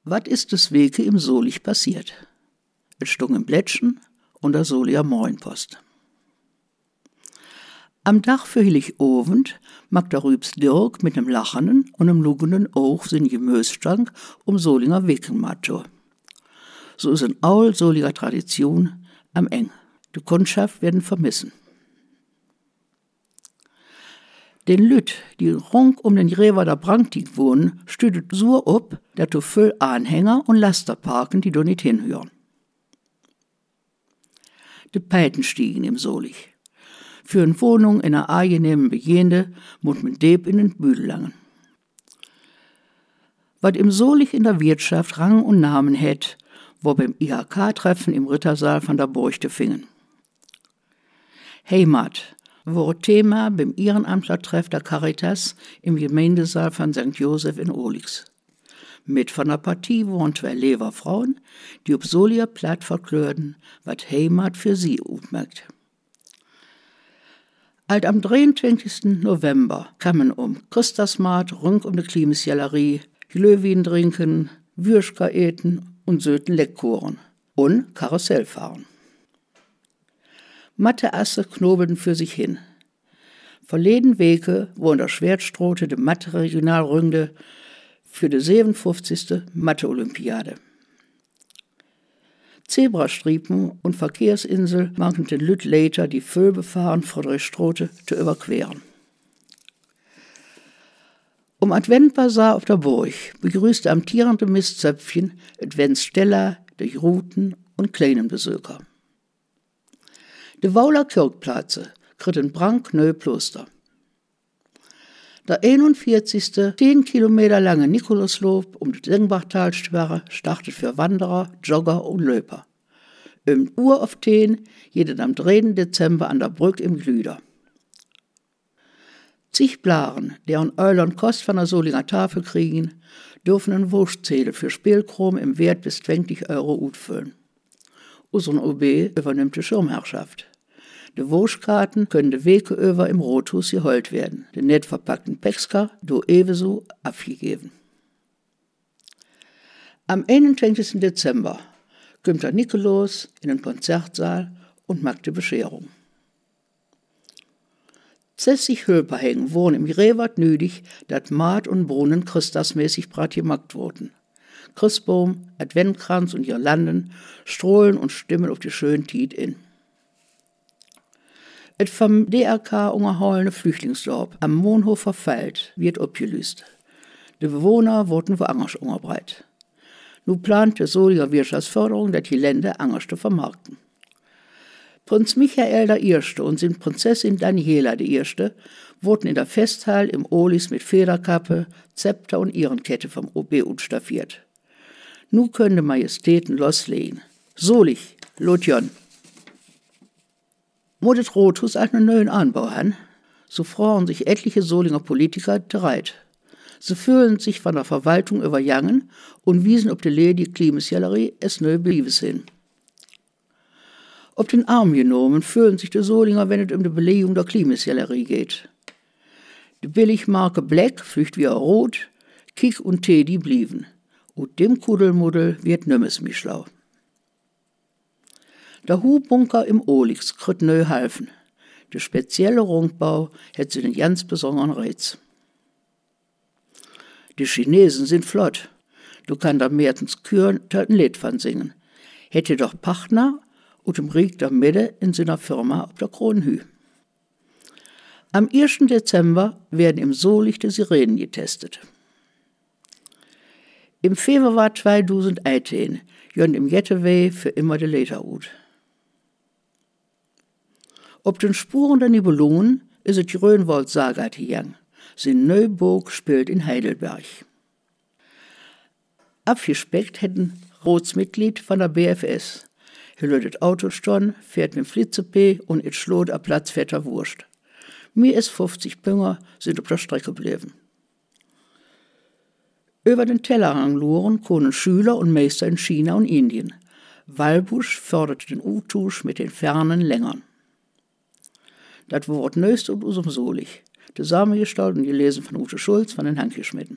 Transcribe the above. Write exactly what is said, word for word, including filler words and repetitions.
Was ist des Weke im Solich passiert? Es stung im Blättchen und der Solier Morgenpost. Am Dach für Heiligabend mag der Rübs Dirk mit nem lachenden und nem lugenden Auge sin Gemüsstank um Solinger Wekenmatto. So ist ein Aul Soliger Tradition am Eng. Die Kundschaft werden vermissen. Den Lüt, die rund um den Revader Branktig wohnen, stüdet so ob, dass du viel Anhänger und Laster parken, die du nicht hinhören. Die Peiten stiegen im Solich. Für eine Wohnung in einer angenehmen Begehende muss man Deb in den Büdel langen. Was im Solich in der Wirtschaft Rang und Namen hätt, wo beim I H K-Treffen im Rittersaal von der Burchte fingen. Heimat war Thema beim Ehrenamtlertreff der Caritas im Gemeindesaal von Sankt Josef in Olix. Mit von der Partie waren zwei Leverfrauen, die ob Solier platt verklörden, wat Heimat für sie utmerkt. Alt am dreiundzwanzigsten November kamen um Christasmarkt rund um die Klimesjellerie, Glühwein trinken, Würschka eten und söten Leckkuren und Karussell fahren. Matte Asse knobelten für sich hin. Verleden Weke, wo in der Schwertstrote de Matte Regionalrunde für die siebenundfünfzigste Mathe-Olympiade. Zebrastriepen und Verkehrsinsel machen den Lüt later die Völbefahren vor der Strote zu überqueren. Um Adventbasar auf der Burg begrüßte amtierende Mistzöpfchen Adventsteller, die Routen und kleinen Besucher. De Wauler Kirkplatze kriegt ein brandneu Kloster. Der einundvierzigste zehn Kilometer lange Nikolaslauf um die Sengbachtalsperre startet für Wanderer, Jogger und Löper. Um Uhr auf zehn jedet am dritten Dezember an der Brücke im Glüder. Zig Blaren, deren Eulern Kost von der Solinger Tafel kriegen, dürfen einen Wurstzettel für Spielkrom im Wert bis zwanzig Euro utfüllen. Unseren O B übernimmt die Schirmherrschaft. Die Wurstkarten können de Weke über im Rothus geholt werden, den net verpackten Pexker do ebenso abgegeben. Am einundzwanzigsten Dezember kommt der Nikolaus in den Konzertsaal und macht die Bescherung. zwanzig Hülperhängen wurden im Rewart nötig, dat Maat und Brunnen christasmäßig brat gemacht wurden. Christbaum, Adventkranz und Girlanden strohlen und stimmen auf die schönen Tiet in. Et vom D R K ungehaulene Flüchtlingsdorf am Mohnhof verfeilt, wird abgelöst. Die Bewohner wurden woanders ungerbreit. Nun plant die Soliger Wirtschaftsförderung, dass die Länder anders zu vermarkten. Prinz Michael der Erste und seine Prinzessin Daniela die Erste wurden in der Festhalle im Olis mit Federkappe, Zepter und Ehrenkette vom O B utstaffiert. Nun können die Majestäten loslegen. Solich, Lotjon. Modet Rothus einen neuen Anbau an, so freuen sich etliche Solinger Politiker bereit. Sie fühlen sich von der Verwaltung übergangen und wiesen ob die Lady Klimesjellerie es neu Bliebes hin. Ob den Arm genommen fühlen sich die Solinger, wenn es um die Belegung der Klimesjellerie geht. Die Billigmarke Black flücht wie Rot, Kick und Teddy blieben. Und dem Kuddelmuddel wird nimmes mich schlau. Der Hubunker im Olix kriegt neu halfen. Der spezielle Rundbau hat sie den ganz besonderen Reiz. Die Chinesen sind flott. Du kannst da mehrtens Küren ein Lied von singen. Hätte doch Partner und im Rieg der Mitte in seiner Firma auf der Kronhü. Am ersten Dezember werden im Solich die Sirenen getestet. Im Februar zweitausendeins jön im Jettewey für immer die Leter ut. Ob den Spuren der Nibelungen ist es die Röhnwald-Saga gegangen. Sein Neuburg spielt in Heidelberg. Abgespeckt hätten Rotsmitglied von der B F S. Er lötet Auto stehen, fährt mit Flitze-P und it schlot a Platz fetter Wurst. Mir ist fünfzig Pünger sind auf der Strecke geblieben. Über den Tellerrand luren können Schüler und Meister in China und Indien. Walbusch förderte den U-Tusch mit den fernen Längern. Das Wort nöst und usum Solich. Die Samengestalt und gelesen von Ute Schulz von den Handgeschmitten.